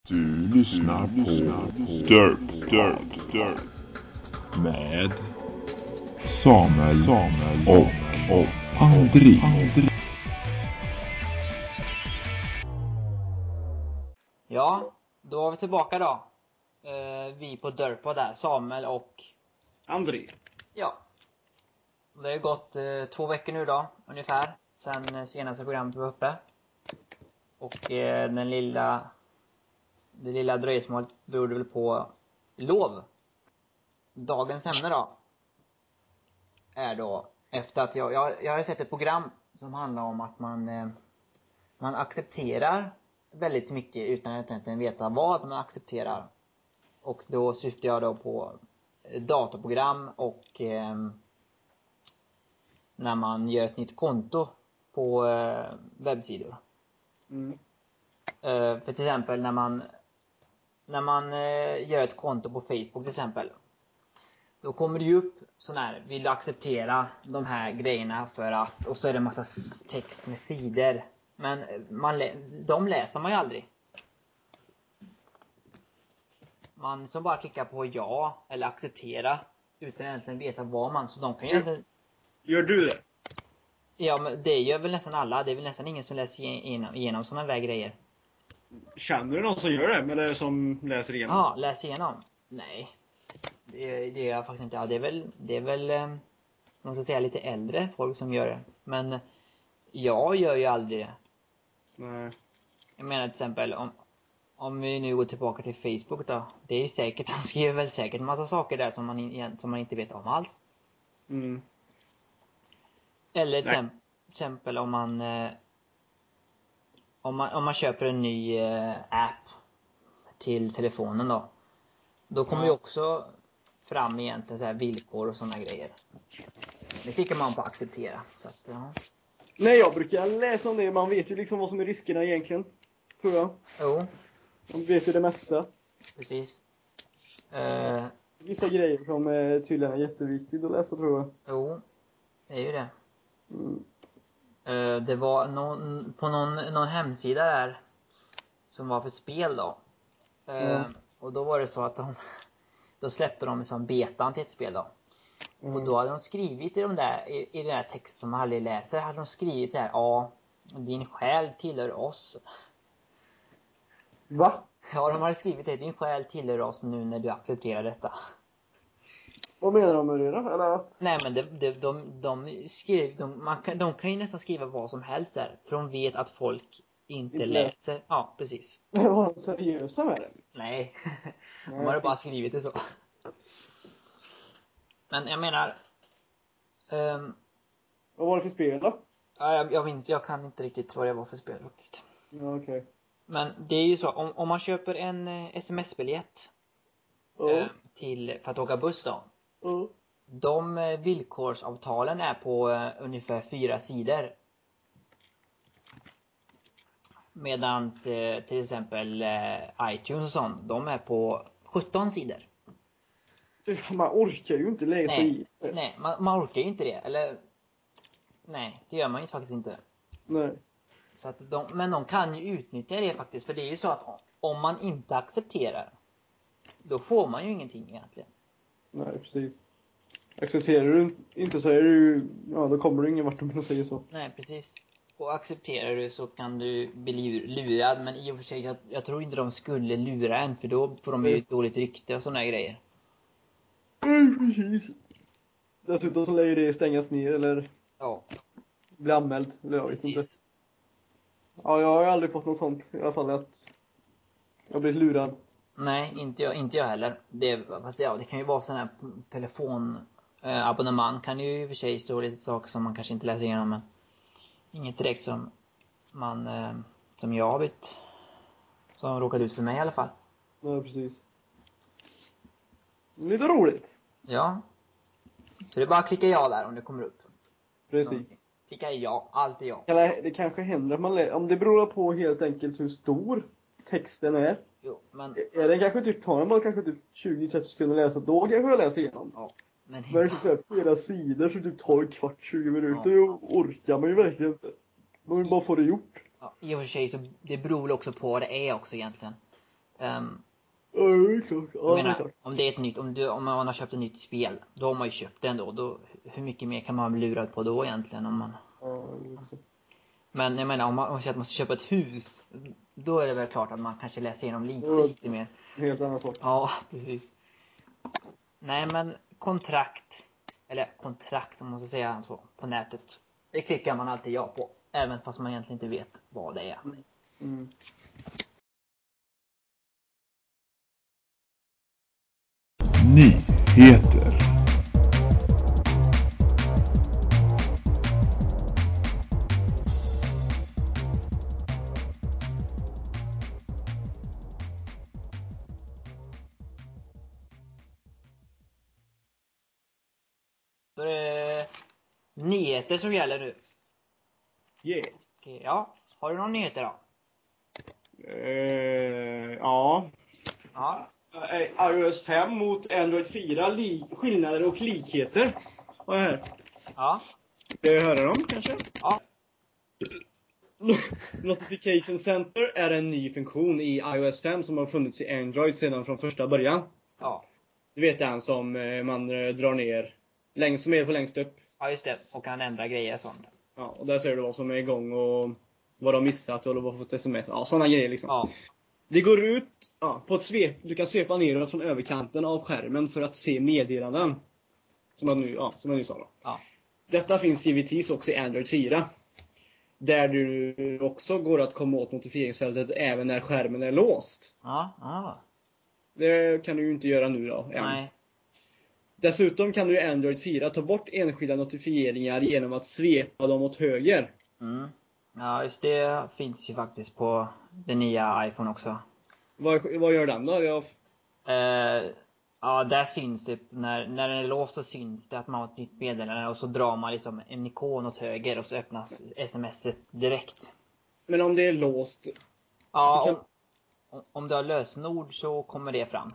Du lyssnar på Derp med Samuel och André. Ja, då var vi tillbaka då. Vi på Derpa där, Samuel och André. ja. Det har gått 2 veckor nu då, ungefär, sen senaste programmet var uppe. Och det lilla dröjsmålet berodde väl på lov. Dagens ämne då är då, efter att jag har sett ett program som handlar om att man accepterar väldigt mycket utan att egentligen veta vad man accepterar. Och då syftar jag då på datorprogram och när man gör ett nytt konto på webbsidor. För till exempel när man gör ett konto på Facebook till exempel, då kommer det ju upp sån här: vill du acceptera de här grejerna för att, och så är det en massa text med sidor, men de läser man ju aldrig. Man som bara klickar på ja eller acceptera utan egentligen veta vad man, så de kan ju egentligen... Gör du det? Ja, men det gör väl nästan alla. Det är väl nästan ingen som läser igenom sådana där grejer. Känner du någon som gör det? Eller som läser igenom? Ja, läser igenom? Nej. Det är jag faktiskt inte. Ja, det är väl man ska säga lite äldre folk som gör det. Men jag gör ju aldrig det. Nej. Jag menar till exempel om vi nu går tillbaka till Facebook då. Det är ju säkert, de skriver väl säkert en massa saker där som man inte vet om alls. Mm. Eller till exempel om man köper en ny app till telefonen då kommer ju också fram egentligen så här villkor och såna grejer. Det klickar man på acceptera, så att ja. Nej, jag brukar läsa om det. Man vet ju liksom vad som är riskerna egentligen, tror jag. Jo. Man vet ju det mesta. Precis. Vissa grejer som tydligen är jätteviktigt att läsa, tror jag. Jo, det är ju det. Mm. Det var på någon hemsida där som var för spel då. Och då var det så att då släppte de som betan till ett spel då. Och då hade de skrivit i den där texten som man aldrig läser, hade de skrivit så här: ja, din själ tillhör oss. Va? Ja, de hade skrivit det: din själ tillhör oss nu när du accepterar detta. Vad menar de med det då? Eller att... Nej, men de skrev, de kan ju nästan skriva vad som helst där, för de vet att folk inte läser. Ja, precis. Men var de seriösa med det? Nej, de hade bara skrivit det så. Men jag menar... Vad var det för spel då? Jag minns, jag kan inte riktigt vad det var för spel faktiskt. Ja, okej. Men det är ju så, om man köper en sms-biljett för att åka buss då. De villkorsavtalen är på ungefär 4 sidor. Medans till exempel iTunes och sånt, de är på 17 sidor. Man orkar ju inte läsa i det. Nej, man orkar ju inte det. Eller, nej, det gör man ju faktiskt inte. Nej. Så att men de kan ju utnyttja det faktiskt. För det är ju så att om man inte accepterar, då får man ju ingenting egentligen. Nej, precis. Accepterar du inte så är du, ja, då kommer du ingen vart om man säger så. Nej, precis. Och accepterar du så kan du bli lurad. Men i och för sig, jag tror inte de skulle lura en, för då får de ju ett dåligt rykte och såna grejer. Precis. Dessutom så lär ju det stängas ner eller bli anmäld. Eller jag vet inte. Ja, jag har ju aldrig fått något sånt i alla fall, att jag blivit lurad. Nej, inte jag heller. Det kan ju vara sån här telefonabonnemang, kan ju i och för sig stå lite saker som man kanske inte läser igenom, men inget direkt som jag har blivit, som råkat ut för mig i alla fall. Nej, precis. Lite roligt. Ja. Så det är bara att klicka ja där om det kommer upp. Precis. Klicka ja, allt är ja. Det kanske händer att man om det beror på helt enkelt hur stor texten är. Jo, men... Är den kanske typ, tar den bara kanske typ 20-30 sekunder att läsa, då kanske jag läser igenom. Ja, men det är typ flera sidor så typ tar en kvart, 20 minuter, och orkar man ju verkligen inte. Man vill bara få det gjort. Ja, i och för sig så det beror väl också på vad det är också egentligen. Ja, det är klart. Ja, Jag det är menar, klart. om det är ett nytt, om man har köpt ett nytt spel, då har man ju köpt det ändå. Hur mycket mer kan man bli lurad på då egentligen? Ja, det är så. Men jag menar, om man säger att man ska köpa ett hus, då är det väl klart att man kanske läser igenom Ja. lite mer. En helt annan sak. Ja, precis. Nej, men kontrakt om man ska säga så, på nätet. Det klickar man alltid ja på, även fast man egentligen inte vet vad det är. Mm. Nyheter. Då är det nyheter som gäller nu. Yeah. Okej, ja. Har du någon nyheter då? Ja. Ja. iOS 5 mot Android 4, skillnader och likheter. Vad är det här? Ja. Ska jag höra dem kanske? Ja. Notification Center är en ny funktion i iOS 5 som har funnits i Android sedan från första början. Ja. Du vet den som man drar ner längst med på längst upp. Ja, just det. Och kan ändra grejer och sånt. Ja, och där ser du vad som är igång och vad de missat och vad de fått sms. Ja, sådana grejer liksom. Ja. Det går ut på ett svep. Du kan svepa neråt från överkanten av skärmen för att se meddelanden. Som jag nu sa då. Ja. Detta finns givetvis också i Android 4. Där du också går att komma åt notifieringsfältet även när skärmen är låst. Ja. Ja. Det kan du ju inte göra nu då. Än. Nej. Dessutom kan du i Android 4 ta bort enskilda notifieringar genom att svepa dem åt höger. Mm. Ja, just det finns ju faktiskt på den nya iPhone också. Vad gör den då? Ja, där syns det. När den är låst så syns det att man har ett nytt meddelande. Och så drar man liksom en ikon åt höger och så öppnas smset direkt. Men om det är låst. Ja, om du har lösenord så kommer det fram.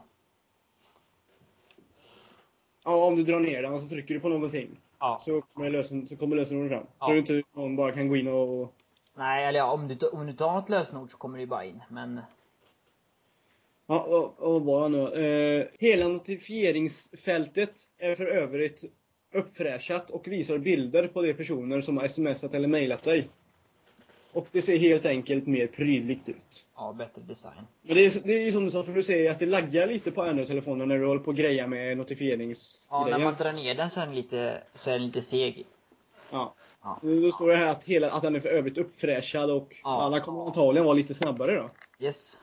Ja, om du drar ner den och så trycker du på någonting. Ja. Så kommer lösenordet fram. Ja. Så du inte någon bara kan gå in och... Nej, eller ja, om du tar ett lösenord så kommer det ju bara in. Men Ja, och vad nu? Hela notifieringsfältet är för övrigt uppfräschat och visar bilder på de personer som har smsat eller mejlat dig. Och det ser helt enkelt mer prydligt ut. ja, bättre design. Men det är ju som du sa, för du ser att det laggar lite på Android-telefonen när du håller på att greja med notifieringsgrejen. Ja, när man drar ner den så är den lite seg. Ja. Ja. Då står det här att den är för övrigt uppfräschad och Ja. alla kommer antagligen vara lite snabbare då. Yes.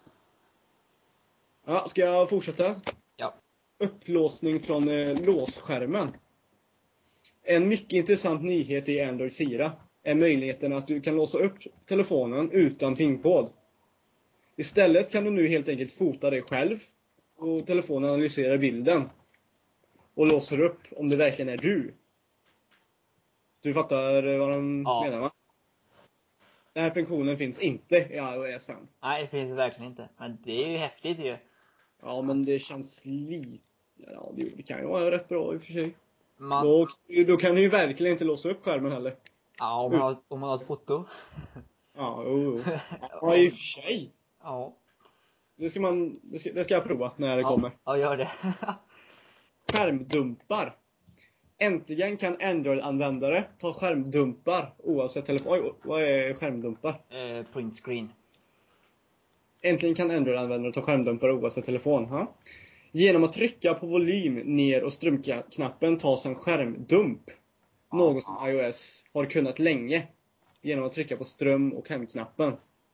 Ja, ska jag fortsätta? Ja. Upplåsning från låsskärmen. En mycket intressant nyhet i Android 4 är möjligheten att du kan låsa upp telefonen utan pingkod. Istället kan du nu helt enkelt fota dig själv och telefonen analyserar bilden och låser upp om det verkligen är du. Du fattar vad de menar, va? Den här funktionen finns inte i iOS 5. Nej, det finns verkligen inte. Men det är ju häftigt ju. Ja, men det känns lite... Ja, det kan ju vara rätt bra i och för sig. Man... Då kan du ju verkligen inte låsa upp skärmen heller. Ja, om man har ett foto. Ja, jo. Ja, i och för sig. Ja. Det ska jag prova när det kommer. Ja, gör det. Skärmdumpar. Äntligen kan Android-användare ta skärmdumpar oavsett telefon. Oj, vad är skärmdumpar? Print screen. Äntligen kan Android-användare ta skärmdumpar oavsett telefon. Ha? Genom att trycka på volym ner och strömknappen tas en skärmdump. Något som iOS har kunnat länge. Genom att trycka på ström- och hemknappen.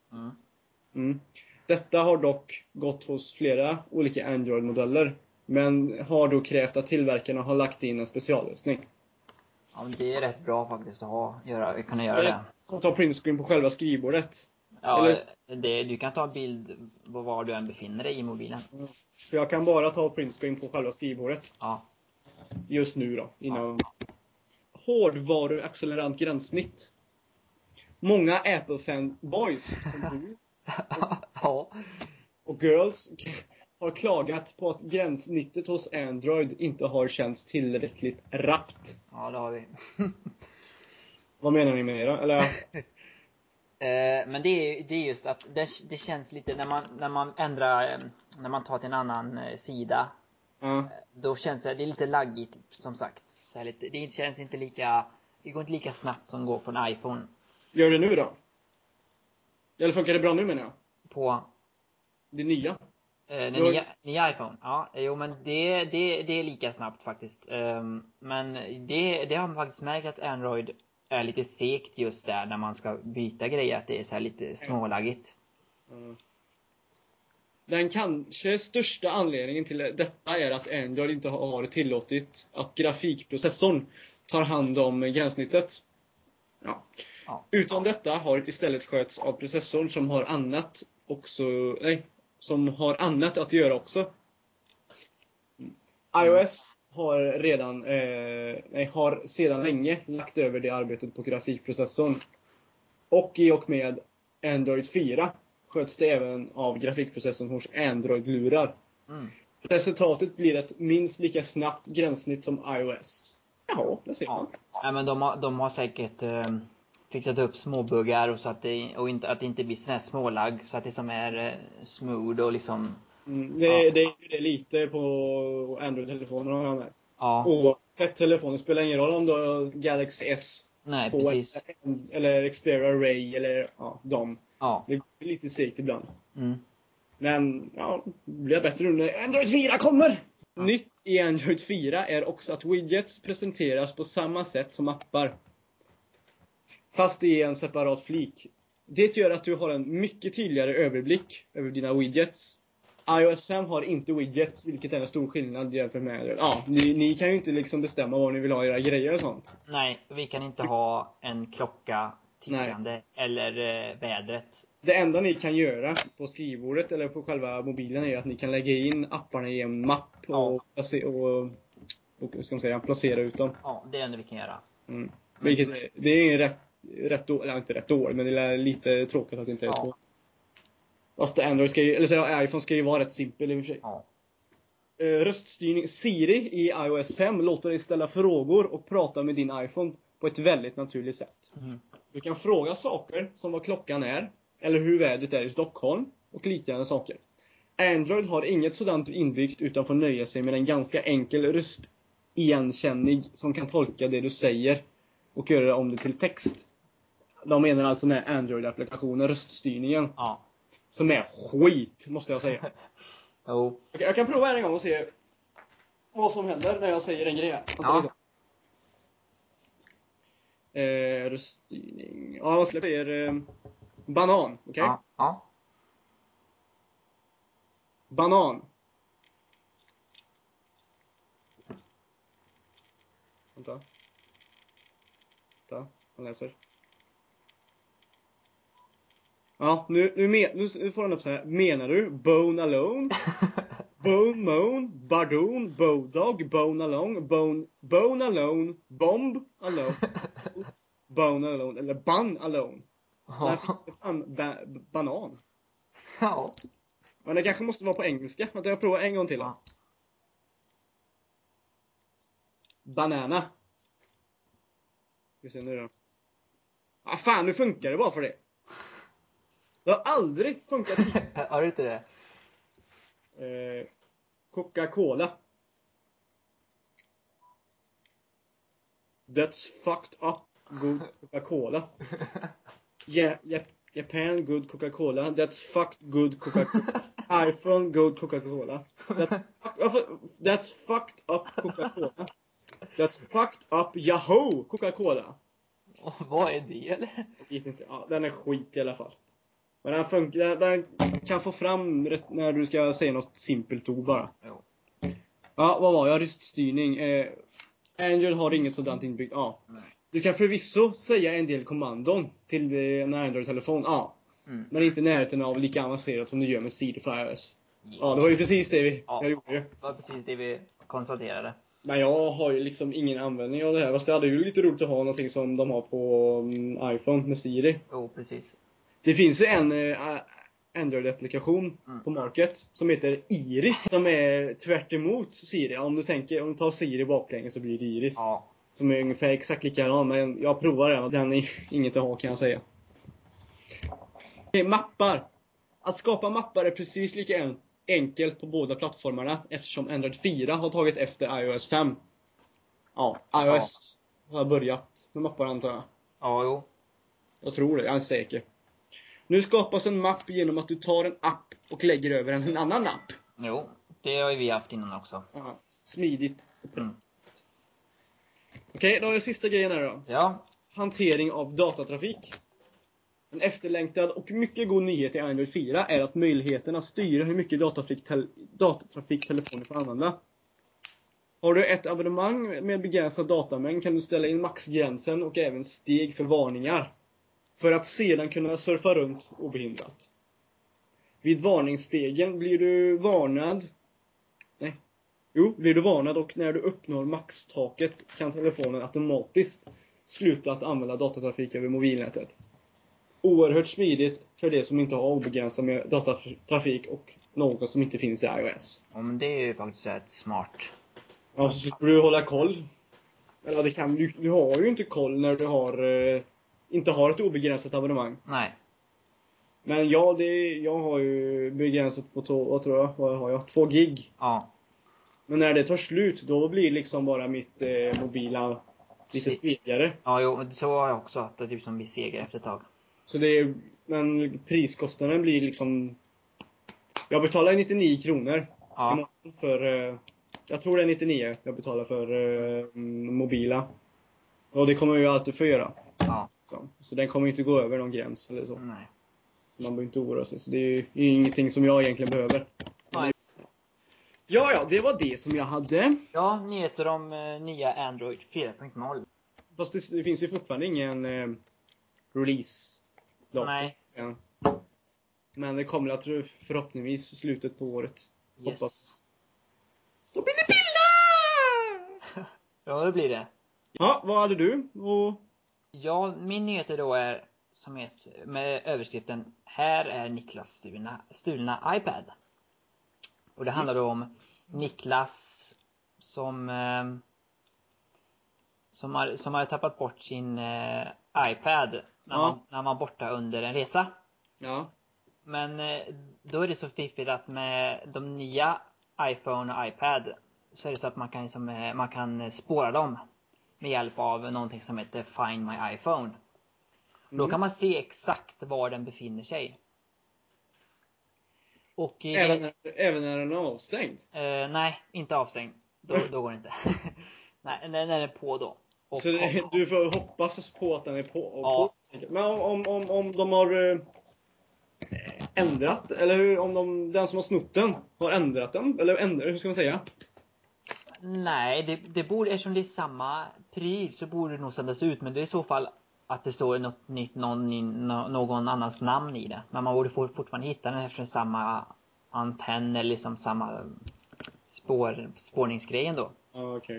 Detta har dock gått hos flera olika Android-modeller. Men har då krävt att tillverkarna har lagt in en speciallösning. Ja, men det är rätt bra faktiskt att kunna göra det. Som tar printscreen på själva skrivbordet. Ja, Eller? du kan ta bild på var du än befinner dig i mobilen. För jag kan bara ta printscreen på själva skrivbordet. Ja. Just nu då. Innan. Hårdvaruaccelerant gränssnitt. Många Apple-fanboys som du och girls har klagat på att gränssnittet hos Android inte har känts tillräckligt rappt. Ja, det har vi. Vad menar ni med det då? Eller? Men det är just att det känns lite när man ändrar, när man tar till en annan sida. Ja. Då känns det är lite laggigt, som sagt. Så här lite, det känns inte lika, det går inte lika snabbt som går på en iPhone. Gör det nu då? Eller funkar det bra nu, menar jag? På Det nya. den Du har- nya iPhone. Ja, jo, men det är lika snabbt faktiskt. Men det har man faktiskt märkt att Android är lite segt just där när man ska byta grejer, att det är så här lite smålaggigt. Den kanske största anledningen till detta är att Android inte har tillåtit att grafikprocessorn tar hand om gränssnittet. Ja. Ja. Utan detta har istället sköts av processorn som har annat som har annat att göra också. iOS har sedan länge lagt över det arbetet på grafikprocessorn. Och i och med Android 4 sköts det även av grafikprocessorn hos Android-lurar. Resultatet blir ett minst lika snabbt gränssnitt som iOS. Jaha, det ser man. Ja, men de har säkert fixat upp småbuggar och så att att det inte blir sån här smålagg, så att det som är smooth och liksom. Det är det lite på Android-telefonerna. Ja. Och telefonen spelar ingen roll om du har Galaxy S2 Nej, precis. eller Xperia Ray eller dem. Ja. Det går lite segt ibland. Mm. Men det blir bättre nu när Android 4 kommer. Nytt i Android 4 är också att widgets presenteras på samma sätt som appar. Fast det är en separat flik. Det gör att du har en mycket tydligare överblick över dina widgets. iOS 5 har inte widgets, vilket är en stor skillnad jämfört med Android. Ni kan ju inte liksom bestämma vad ni vill ha i era grejer och sånt. Nej, vi kan inte ha en klocka tickande eller vädret. Det enda ni kan göra på skrivbordet eller på själva mobilen är att ni kan lägga in apparna i en mapp och ska man säga, placera ut dem. Ja, det är det enda vi kan göra. Vilket det är rätt dåligt, eller inte rätt dåligt, men det är lite tråkigt att det inte är så. Fast Android iPhone ska ju vara rätt simpel i och för sig. Ja. Röststyrning Siri i iOS 5 låter dig ställa frågor och prata med din iPhone på ett väldigt naturligt sätt. Du kan fråga saker som vad klockan är, eller hur vädret är i Stockholm och liknande saker. Android har inget sådant inbyggt utan får nöja sig med en ganska enkel röstigenkänning som kan tolka det du säger och göra om det till text. De menar alltså med Android-applikationen, röststyrningen. Ja. Som är skit, måste jag säga. Jo. Jag kan prova en gång och se vad som händer när jag säger en grej här. Ja. Röststyrning. Ja, vad skulle jag säga? Banan, okej? Ja. Ja. Banan. Vänta, han läser. Ja, nu får han upp så här. Menar du bone alone? Bone moan, bardoon, bodog, bone alone, bone alone, bomb alone, bone alone, eller bun alone. Där fick jag fan banan. Ja. Men det kanske måste vara på engelska. Vänta, jag provar en gång till då. Ja. Banana. Vi ser nu då. Fan, nu funkar det bara för det. Det har aldrig funkat tidigare. Har du inte det? Coca-Cola. That's fucked up good Coca-Cola. Yeah, Japan good Coca-Cola. That's fucked good Coca-Cola. iPhone good Coca-Cola. That's fucked up Coca-Cola. That's fucked up Yahoo Coca-Cola. Vad är det, eller? Jag vet inte. Ja, den är skit i alla fall. Men den kan få fram när du ska säga något simpelt ord bara. Jo. Ja, vad var jag? Röststyrning. Android har inget sådant inbyggt. Ja. Nej. Du kan förvisso säga en del kommandon till en Android-telefon. Ja. Men inte närheten av lika avancerat som du gör med Siri för iOS. Ja, det var ju precis det jag gjorde. Det var precis det vi konstaterade. Men jag har ju liksom ingen användning av det här. Fast det hade ju lite roligt att ha någonting som de har på iPhone med Siri. Jo, precis. Det finns ju en Android-applikation på market som heter Iris. Som är tvärt emot Siri. Om du tar Siri baklänges så blir det Iris. Ja. Som är ungefär exakt likadan. Men jag provar den och den är inget att ha, kan jag säga. Mappar. Att skapa mappar är precis lika enkelt på båda plattformarna eftersom Android 4 har tagit efter iOS 5. Ja, iOS har börjat med mappar antar jag. Ja, jo. Jag tror det, jag är säker. Nu skapas en mapp genom att du tar en app och lägger över en annan app. Jo, det har ju vi haft innan också. Ja, smidigt. Mm. Okej, då är sista grejen här då. Ja, Hantering av datatrafik. En efterlängtad och mycket god nyhet i Android 4 är att möjligheten att styra hur mycket datatrafik telefonen får använda. Har du ett abonnemang med begränsad datamängd kan du ställa in maxgränsen och även steg för varningar. För att sedan kunna surfa runt obehindrat. Vid varningsstegen blir du varnad. Blir du varnad och när du uppnår maxtaket kan telefonen automatiskt sluta att använda datatrafik över mobilnätet. Oerhört smidigt för det som inte har obegränsat med datatrafik och något som inte finns i iOS. ja, men det är ju faktiskt rätt smart. Ja, så slipper du hålla koll. Eller det kan du har ju inte koll när du inte har ett obegränsat abonnemang. Nej. Men ja, jag har ju begränsat på vad har jag? 2 gig. Ja. Men när det tar slut, då blir liksom bara mitt mobila lite svegare. Ja, jo, så har jag också haft det typ som vi seger efter ett tag. Så men priskostnaden blir liksom. Jag betalar 99 kronor Ja. för, jag tror det är 99 jag betalar för mobila. Och det kommer jag ju alltid få göra. Ja. Så den kommer inte gå över någon gräns eller så. Nej. Man behöver inte oroa sig. Så det är ju ingenting som jag egentligen behöver. Nej. Ja, det var det som jag hade. Ja, nyheter om nya Android 4.0. Fast det finns ju fortfarande ingen release. Nej. Ja. Men det kommer att förhoppningsvis slutet på året. Yes. Hoppas. Då blir det bilder! Ja, det blir det. Ja, vad hade du? Ja, min nyheter då är som heter med överskriften här är Niklas stulna iPad. Och det handlar då om Niklas som har tappat bort sin iPad när han var borta under en resa. Ja. Men då är det så fiffigt att med de nya iPhone och iPad så är det så att man kan spåra dem med hjälp av någonting som heter Find My iPhone. Då kan man se exakt var den befinner sig. Och Även när den är avstängd? Nej, inte avstängd. Då går det inte. Nej, när den är på då. Och så du får hoppas på att den är på. Ja. Men om de har ändrat, eller hur, den som har snott den har ändrat den, eller hur ska man säga? Nej, det borde, eftersom det är samma pryl så borde det nog sändas ut. Men det är i så fall att det står något nytt, någon annans namn i det. Men man borde fortfarande hitta den eftersom samma antenn eller liksom samma spårningsgrejen då. Ja, okej.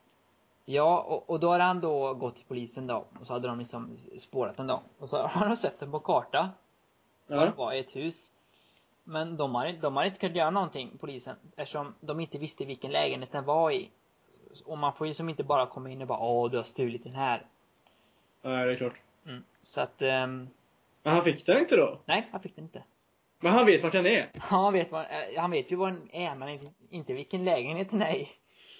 Ja, och då har han då gått till polisen då. Och så hade de liksom spårat den då. Och så har de sett den på karta. Var det var i ett hus. Men de har inte kunnat göra någonting, polisen. Eftersom de inte visste vilken lägenhet den var i. Och man får ju som inte bara komma in och bara du har stulit den här. Nej, det är klart. Så att Men han fick den inte då? nej, han fick den inte. Men han vet vart den är? Han vet ju vad den är, men inte vilken lägenhet den är i.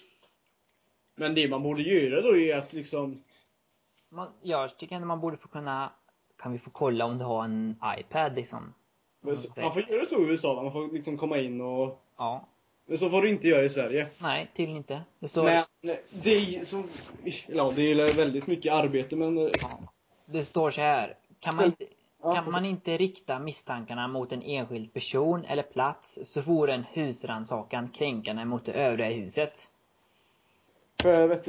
Men det man borde göra då är att liksom. Jag tycker att man borde få kan vi få kolla om du har en iPad liksom. Man får göra så i USA, man får liksom komma in och. Ja. Men så får du inte göra i Sverige. Nej, tydligen inte. Det står. Men det är som. Ja, det är väldigt mycket arbete, men. Ja. Det står så här. Kan man inte rikta misstankarna mot en enskild person eller plats så vore en husrannsakan kränkande mot det övriga i huset. För vet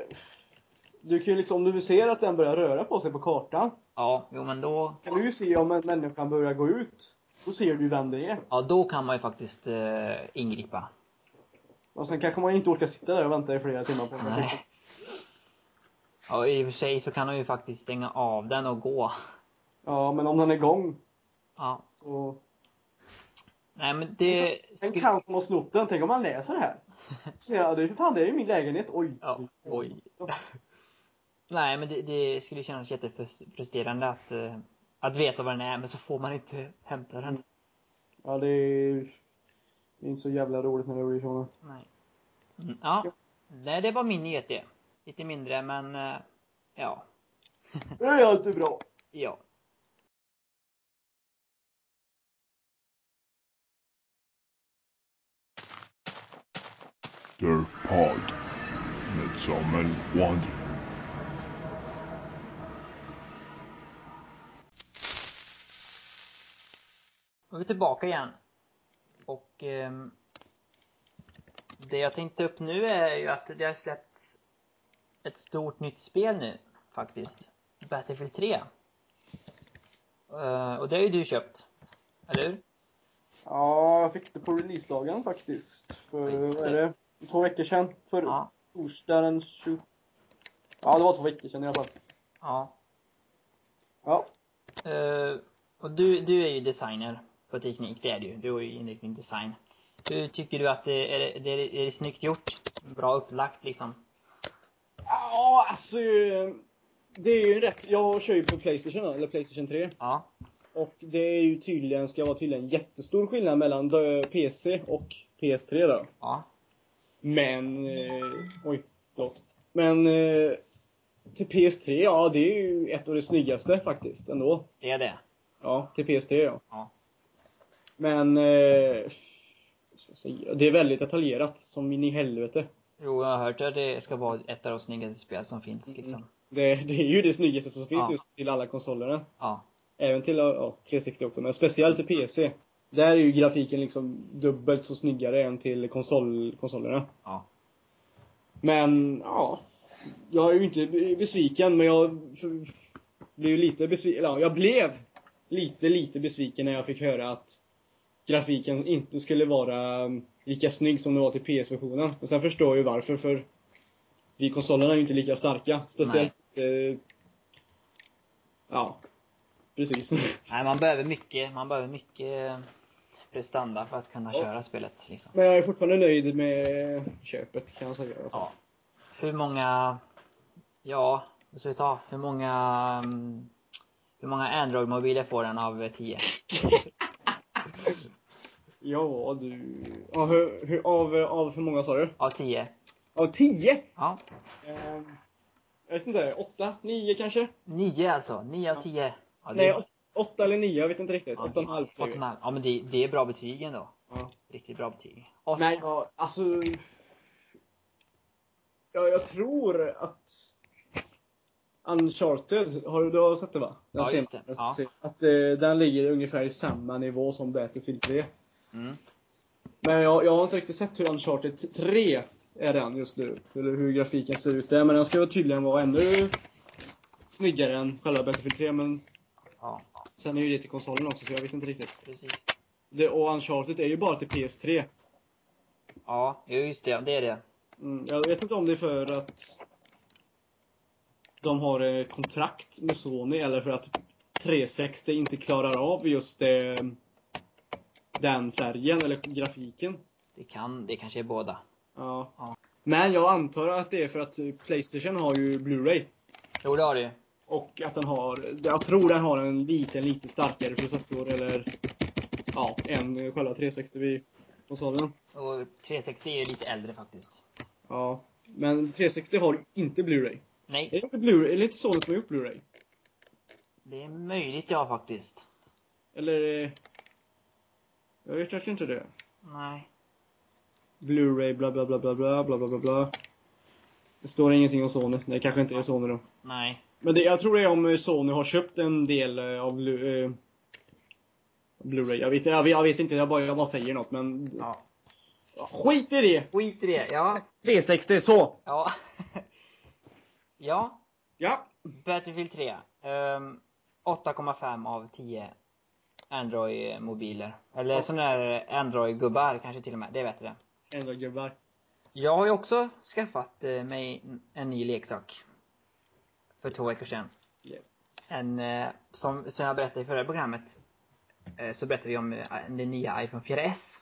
du kan ju liksom, om du ser att den börjar röra på sig på kartan. Ja, jo men då. Kan du ju se om en människa börjar gå ut. Då ser du ju vem det är. Ja, då kan man ju faktiskt ingripa. Och sen kanske man inte orkar sitta där och vänta i flera timmar på den. Nej. Ja, i och för sig så kan man ju faktiskt stänga av den och gå. Ja, men om den är igång. Ja. Så. Nej, men det En kan som har snott den. Tänk om man läser det här. Så det är för fan, det är ju min lägenhet. Oj. Ja, oj. Nej, men det skulle kännas jättefrustrerande att att veta vad den är, men så får man inte hämta den. Ja, det är inte så jävla roligt när det blir så. Nej. Ja. Nej, det var min nyhet det. Lite mindre, men ja. Det är alltid bra. Ja. Derpod med Samuel och André. Och vi är tillbaka igen. Och det jag tänkte upp nu är ju att det har släppts ett stort nytt spel nu faktiskt. Battlefield 3. Och det har ju du köpt. Eller hur? Ja, jag fick det på releasedagen faktiskt. För, Just vad är det. det? 2 veckor sedan. För Ja. torsdag den 20... Ja, det var 2 veckor sedan i alla fall. Ja. Ja. Och du är ju designer på teknik, det är du. Du har ju inriktning design. Hur tycker du att är det snyggt gjort? Bra upplagt liksom? Ja, alltså... Det är ju rätt. Jag kör ju på PlayStation då, eller PlayStation 3. Ja. Och det är ju tydligen, ska vara tydligen jättestor skillnad mellan PC och PS3 då. Ja. Men... oj, förlåt. Men... till PS3, ja det är ju ett av det snyggaste faktiskt ändå. Det är det. Ja, till PS3 ja. Ja. Men... ska jag säga, det är väldigt detaljerat, som in i helvete. Jo, jag har hört att det ska vara ett av de snyggaste spel som finns liksom. Det är ju det snyggaste som finns Ja. just till alla konsolerna. Ja. Även till 360 också, men speciellt till PC. Där är ju grafiken liksom dubbelt så snyggare än till konsolerna. Ja. Men, ja. Jag är ju inte besviken, men jag blev ju lite besviken. Ja, jag blev lite besviken när jag fick höra att grafiken inte skulle vara lika snygg som det var till PS-versionen. Och sen förstår jag ju varför, för vi konsolerna är ju inte lika starka. Speciellt... ja, precis. Nej, man behöver mycket prestanda för att kunna köra spelet liksom. Men jag är fortfarande nöjd med köpet, kan jag säga. Ja. Hur många... Ja, vad ska vi ta? Hur många Android-mobiler får den av 10? Ja, du... Av hur många sa du? Av 10? Av 10? Ja. Jag vet inte, 8, 9 kanske? 9 alltså, 9 av 10. Ja, det Nej, är... 8 eller 9, jag vet inte riktigt. Ja, 8,5. 8,5. Ja, men det är bra betyg ändå. Ja. Riktigt bra betyg. Men ja, alltså... Ja, jag tror att... Uncharted, du har sett det va? Den Ja, just det. senaste. Ja. Att den ligger ungefär i samma nivå som Battlefield 3. Mm. Men jag har inte riktigt sett hur Uncharted 3 är den just nu. Eller hur grafiken ser ut där. Men den ska tydligen vara ännu snyggare än själva Battlefield 3. Men Ja, sen är ju det till konsolen också, så jag vet inte riktigt. precis. Och Uncharted är ju bara till PS3. Ja, just det. Det är det. Jag vet inte om det är för att de har kontrakt med Sony eller för att 360 inte klarar av just den färgen eller grafiken. Det kanske är båda. Ja. Ja. Men jag antar att det är för att PlayStation har ju Blu-ray. Jo, det har du. Och att jag tror den har en lite starkare processor eller än själva 360 vid konsolen. Och 360 är ju lite äldre faktiskt. Ja, men 360 har inte Blu-ray. Nej, Är det inte Blu-ray? Är det inte Sony som har gjort Blu-ray? det är möjligt ja faktiskt. Eller... Jag vet kanske inte det. Nej. Blu-ray bla bla bla bla bla bla bla bla bla. Det står ingenting om Sony. Det kanske inte är Sony då. Nej. Men jag tror det är om Sony har köpt en del av Blu-ray. Jag vet inte, jag bara säger något, men... Ja. Skit i det! Skit i det, ja. 360, så! Ja. Ja. Ja. Battlefield 3. 8,5 av 10 Android-mobiler. Eller sådana där Android-gubbar kanske till och med. Det är bättre. Ändå gubbar. Jag har ju också skaffat mig en ny leksak. För 2 veckor sedan. Yes. Som jag berättade i förra programmet. Så berättade vi om den nya iPhone 4S.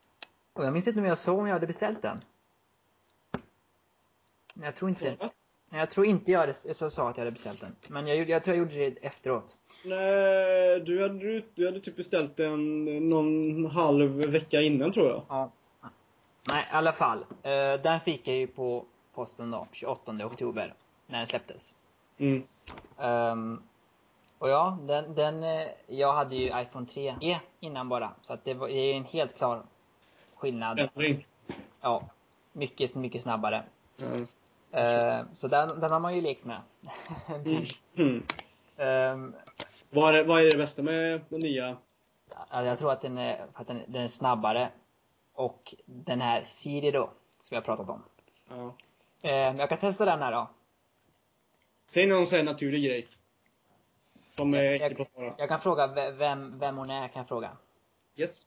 Och jag minns inte om jag hade beställt den. Men jag tror inte det. Jag tror inte jag sa att jag hade beställt den. Men jag tror jag gjorde det efteråt. Nej, du hade typ beställt den någon halv vecka innan, tror jag. Ja. Nej, i alla fall. Den fick jag ju på posten då, 28 oktober. När den släpptes. Mm. Och ja, jag hade ju iPhone 3G innan bara. Så att det är en helt klar skillnad. Ändring. Ja, mycket, mycket snabbare. Ja. Så den har man ju lekt med. Mm. Ehm, Vad är det bästa med den nya? alltså jag tror att den är snabbare. Och den här Siri då, som jag har pratat om. Ja. Jag kan testa den här då. Säg någon sån här naturlig grej. Som är inte på fara. Jag kan fråga vem hon är, kan jag fråga. Yes.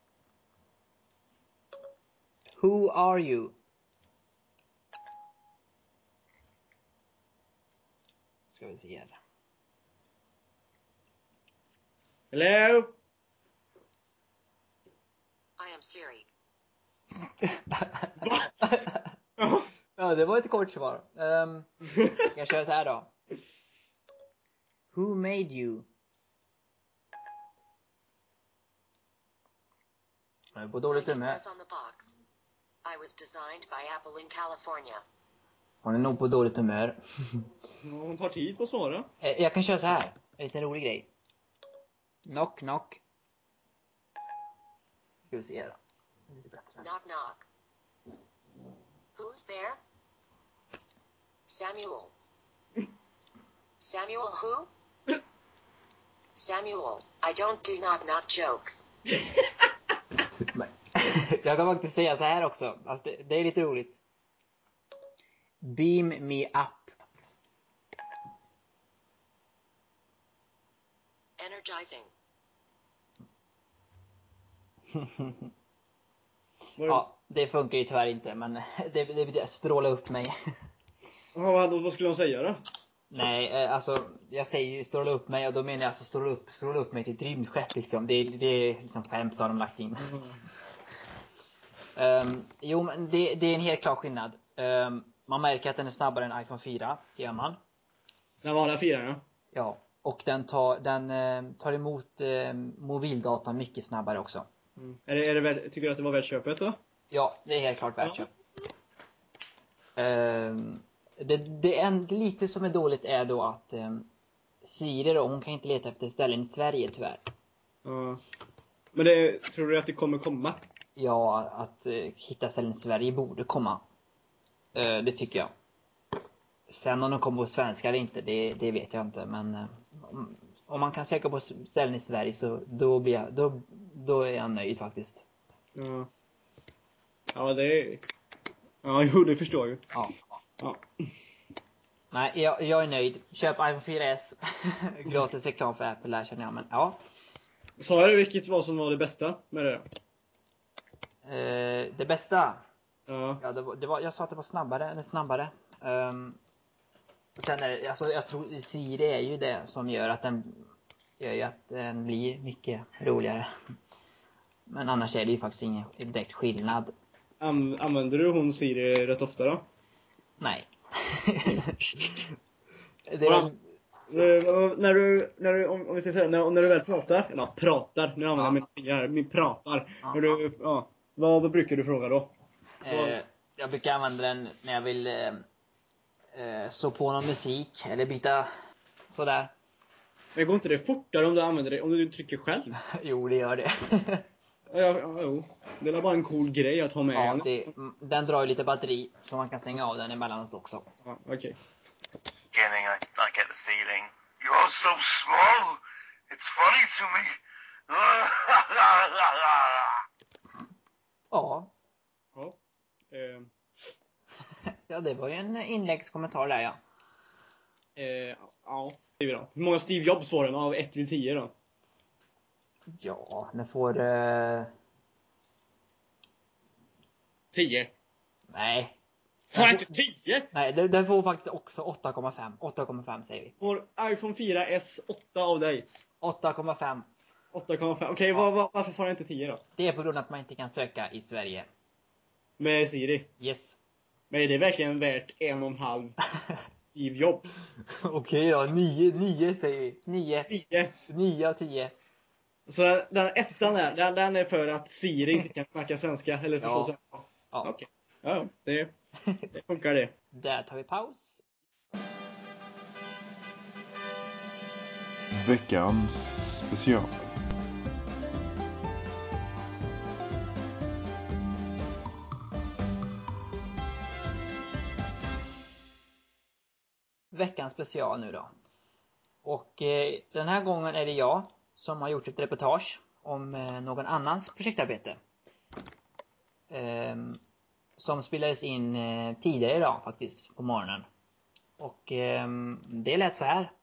Who are you? Ska vi se här. Hello? I am Siri. Va? Ja. Ja, det var ett kort svar. Jag kör så här då. Who made you? Jag är på dåligt Like it humör. says on the box. I was designed by Apple in California. Hon är nog på dåligt humör. Ja, hon tar tid på att svara. Jag kan köra så här. En liten rolig grej. Knock, knock. Ska vi se då. Lite bättre. Knock knock. Who's there? Samuel. Samuel who? Samuel, I don't do knock knock jokes. Nej. Jag kan faktiskt säga så här också. Alltså det är lite roligt. Beam me up. Energizing. Ja, det funkar ju tyvärr inte. Men det betyder stråla upp mig. Ja, vad skulle hon säga då? Nej, alltså jag säger ju stråla upp mig och då menar jag alltså stråla upp mig till ett rymdskepp liksom. Det är liksom skämt har de lagt in. Jo, men det är en helt klar skillnad. Man märker att den är snabbare än iPhone 4, det gör man. Den vanliga 4, ja. Ja, och den tar emot mobildatan mycket snabbare också. Mm. Tycker du att det var värt köpet då? Ja, det är helt klart värt köp. Det är lite som är dåligt är då att Siri då, hon kan inte leta efter ställen i Sverige tyvärr. Ja. Men tror du att det kommer komma? Ja, att hitta ställen i Sverige borde komma. Det tycker jag. Sen om de kommer på svenska eller inte, det vet jag inte. Men om man kan söka på ställen i Sverige så då är jag nöjd faktiskt. Ja. Ja, ja, jo, det förstår jag ju. Ja. Ja. Nej, jag är nöjd. Köp iPhone 4S. Gratis reklam för Apple där känner jag. Men ja. Sa du vilket var som var det bästa med det? Det bästa. Ja. Ja, jag sa att det var snabbare. Sen är det, alltså, jag tror Siri är ju det som gör att den blir mycket roligare. Men annars är det ju faktiskt ingen direkt skillnad. Använder du hon Siri rätt ofta då? Nej. Om vi säger så här, när du väl pratar, eller pratar, nu använder jag mina fingrar här, vi pratar. Ja. Vad brukar du fråga då? Jag brukar använda den när jag vill slå på någon musik eller byta sådär. Men går inte det fortare om du använder det, om du trycker själv? Jo, det gör det. Jo. Det är bara en cool grej att ha med. Ja, den drar ju lite batteri så man kan stänga av den emellanåt också. Ja, okej. Beginning, I get the feeling you're so small. It's funny to me. Ja. Ja. Ja, det var ju en inläggskommentar där, ja. Ja, det är bra. Hur många Steve Jobs får den av 1 till 10 då? Ja, den får... 10. Nej. Får inte 10? Nej, den får faktiskt också 8,5. 8,5 säger vi. Får iPhone 4S 8 av dig? 8,5. 8,5. Okej, varför får den inte 10 då? Det är på grund av att man inte kan söka i Sverige. Med Siri. Yes. Men det är verkligen värt 1,5 Steve Jobs. Okej då, 9 säger vi. 9. 10. 9 av 10. Så den ettan där, den är för att Siri inte kan snacka svenska eller förstå Ja. svenska. Ja. Okej. Ja, det funkar det. Där tar vi paus. Veckans special. Veckans special nu då. Och den här gången är det jag som har gjort ett reportage om någon annans projektarbete. Som spelades in tidigare idag faktiskt på morgonen. Och det lät så här.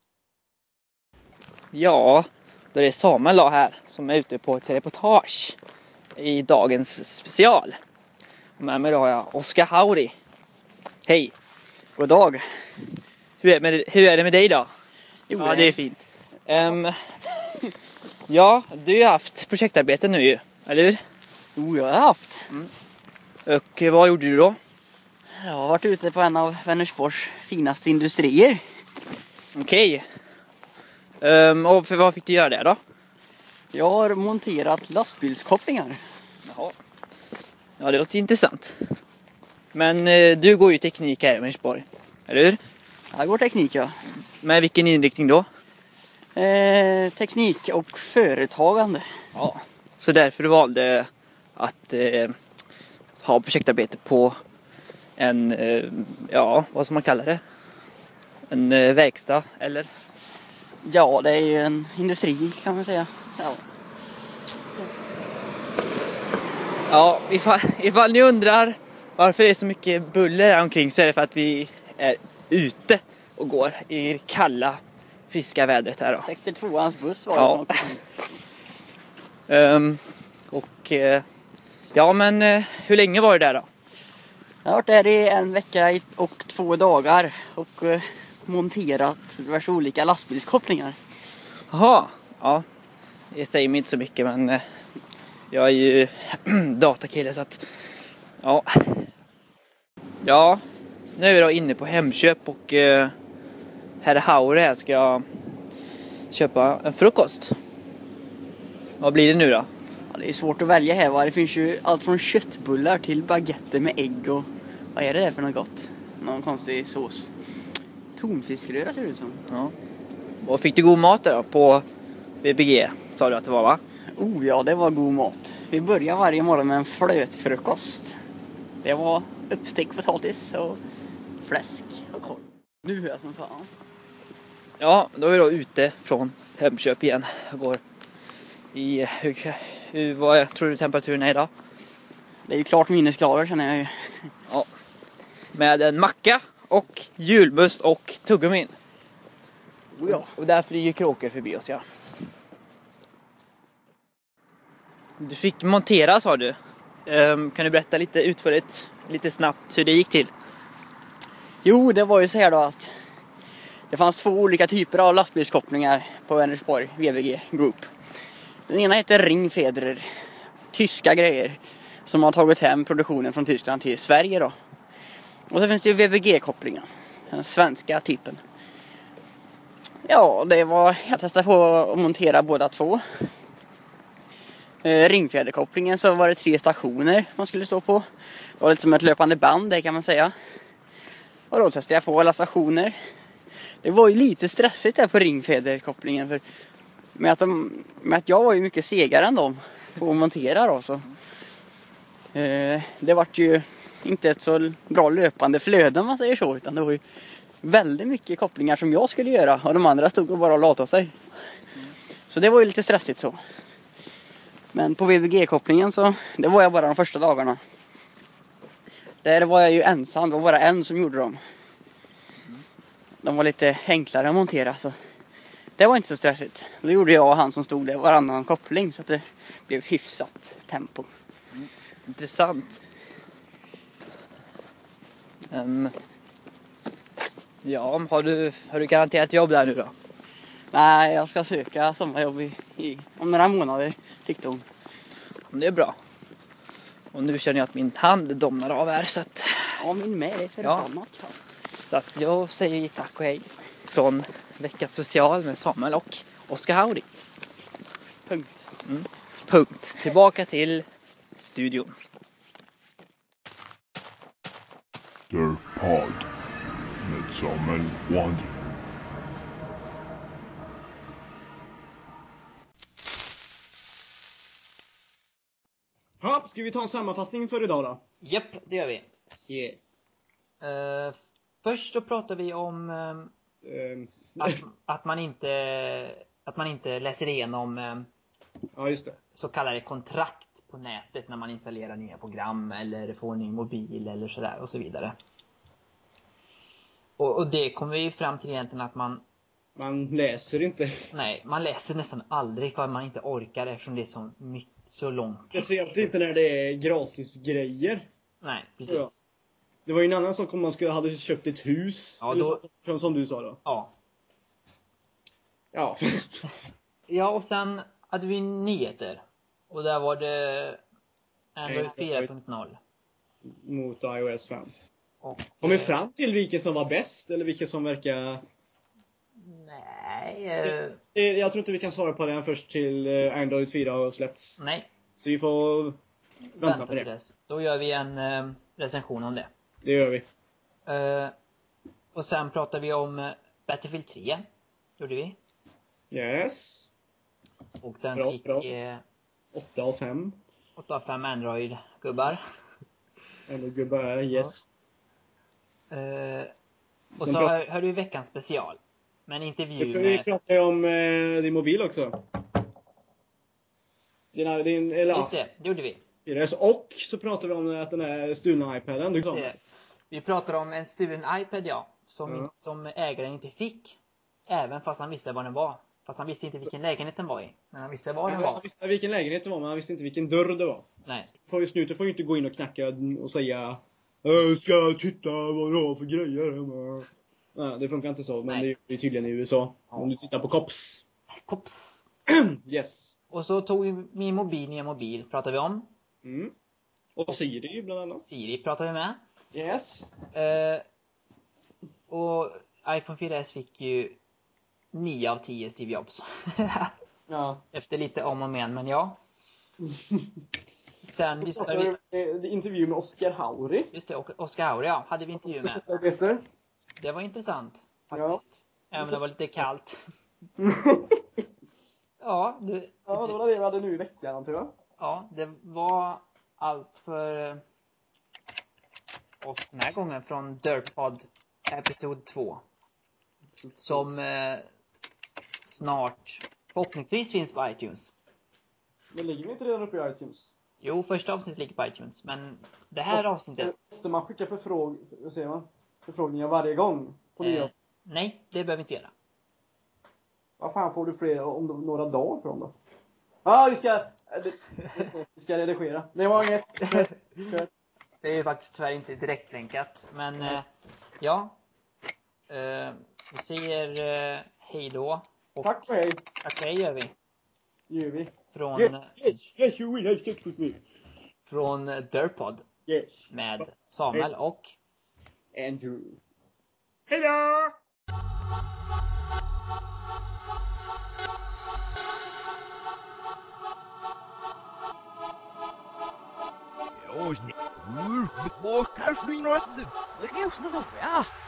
Ja, då är det Samuel då här som är ute på ett reportage i dagens special. Och med mig då har jag Oskar Hauri. Hej. God dag. Hur är det med dig då? Jo, Ja, det är fint. Ja, du har ju haft projektarbete nu ju, eller hur? Jo, jag har haft. Och vad gjorde du då? Jag har varit ute på en av Vänersborgs finaste industrier. Okej. Och för vad fick du göra där då? Jag har monterat lastbilskopplingar. Jaha. Ja, det låter intressant. Men du går ju teknik här i Vänersborg, eller hur? Här går teknik, ja. Med vilken inriktning då? Teknik och företagande. Ja, så därför du valde att ha projektarbete på en, ja, vad ska man kalla det? En verkstad, eller? Ja, det är ju en industri kan man säga. Ja. Ja, ifall ni undrar varför det är så mycket buller här omkring så är det för att vi är ute och går i det kalla, friska vädret här då. 62ans buss var det Ja. som Och ja, men hur länge var det där då? Jag har varit där i en vecka och 2 dagar och monterat diverse olika lastbilskopplingar. Jaha, ja. Det säger mig inte så mycket, men jag är ju datakille så att ja. Ja, nu är vi då inne på Hemköp och herr Haure här ska köpa en frukost. Vad blir det nu då? Ja, det är svårt att välja här, va? Det finns ju allt från köttbullar till baguetter med ägg och vad är det där för något gott? Någon konstig sås. Tonfiskröra ser det ut som. Ja. Och fick du god mat då på VBG, sa du att det var, va? Oh ja, det var god mat. Vi börjar varje morgon med en flötfrukost. Det var uppstekt potatis och fläsk och korv. Nu hör jag som fan. Ja, då är vi då ute från Hemköp igen och går i vad tror du temperaturen är idag? Det är ju klart minusgrader känner jag ju. Ja. Med en macka och julmust och tuggummin. Oh ja. Och där flyger kråkor förbi oss, ja. Du fick montera, sa du. Kan du berätta lite utförligt, lite snabbt hur det gick till? Jo, det var ju så här då att det fanns 2 olika typer av lastbilskopplingar på Vänersborg VBG Group. Den ena heter Ringfeder, tyska grejer som har tagit hem produktionen från Tyskland till Sverige då. Och så finns det ju VBG-kopplingen, den svenska typen. Ja, det var, jag testade på att montera båda 2. Ringfjäderkopplingen så var det 3 stationer man skulle stå på. Det var lite som ett löpande band, det kan man säga. Och då testade jag på alla stationer. Det var ju lite stressigt där på ringfjäderkopplingen för med att jag var ju mycket segare än dem på att montera då så. Det var ju inte ett så bra löpande flöde om man säger så, utan det var ju väldigt mycket kopplingar som jag skulle göra och de andra stod och bara latade sig. Så det var ju lite stressigt så. Men på VBG-kopplingen så, det var jag bara de första dagarna. Där var jag ju ensam, det var bara en som gjorde dem. De var lite enklare att montera så det var inte så stressigt. Då gjorde jag och han som stod där varannan koppling så att det blev hyfsat tempo. Intressant. Ja, har du garanterat jobb där nu då? Nej, jag ska söka sommarjobb om några månader, tyckte hon. Det är bra. Och nu känner jag att min hand domnar av här så att Ja, min med. Det är förbannat. Så att jag säger tack och hej från veckans social med Samuel och Oskar Howdy. Punkt. Punkt. Tillbaka till studion. Derpod med Samuel Wander. Ja, ska vi ta en sammanfattning för idag då? Japp, det gör vi. Yeah. Först så pratar vi om att man inte läser igenom Ja, just det. så kallade kontrakt på nätet när man installerar nya program eller får en ny mobil eller sådär och så vidare. Och det kommer vi fram till egentligen att Man läser inte. nej, man läser nästan aldrig för att man inte orkar eftersom det är så långt. Speciellt inte när det är gratis grejer. Nej, precis. Ja. Det var ju en annan sak om man hade köpt ett hus. Ja, eller då- så, som du sa då. Ja. Ja. Ja, och sen hade vi nyheter. Och där var det Android 4.0. Mot iOS 5. Och Kom vi fram till vilken som var bäst? Eller vilken som verkar... nej, Jag tror inte vi kan svara på den först till Android 4 har släppts. nej, Så vi får vänta på vänta till det. dess. Då gör vi en recension om det. Det gör vi. Och sen pratar vi om Battlefield 3. Gjorde vi. Yes. Och den Bra, fick bra. 8 av 5. 8 av 5 Android-gubbar. Eller gubbar, yes. Och Sen så hör du veckans special. Med en intervju Vi med... pratar ju om din mobil också. Eller Just det gjorde vi. ja. Och så pratar vi om att den här stulna iPaden. Du sa Det. Vi pratar om en stulen iPad, ja. Som ägaren inte fick. Även fast han visste vad den var. Fast han visste inte vilken lägenhet den var i. Men han visste vad den var. Han visste vilken lägenhet det var, men han visste inte vilken dörr det var. Nej. Snuten får ju inte gå in och knacka och säga jag ska titta vad du har för grejer hemma. Nej, det funkar inte så, men Nej. det är tydligen i USA. Ja. Om du tittar på Cops. Kops. Yes. Och så tog vi min nya mobil. Pratar vi om. Och Siri bland annat. Siri pratar vi med. Yes. Och iPhone 4S fick ju 9 av 10 Steve Jobs. Ja. Efter lite om och men ja. Sen Så pratar vi intervju med Oskar Howdy. Just det, Oskar Howdy, ja, hade vi intervju med. Det var intressant faktiskt. Även om det var lite kallt. Ja, det var det vi hade nu i veckan, tror jag. Ja, det var allt för oss den här gången från Derpod episod 2. Som snart förhoppningsvis finns på iTunes. Men ligger vi inte redan uppe i iTunes? Jo, första avsnittet ligger på iTunes. Men det här avsnittet... Måste man skicka förfrågningar varje gång på nya? Nej, det behöver vi inte göra. Vad fan får du fler om några dagar från då? Ja, vi ska redigera. Det var inget. Det är ju faktiskt tyvärr inte direktlänkat. Men ja. Vi säger hej då. Och Tack och hej. tack och hej gör vi. Gör vi. Från, Yes, you will have sex with me. från Derpod. Yes. Med Samuel och Andrew. hejdå! Ja,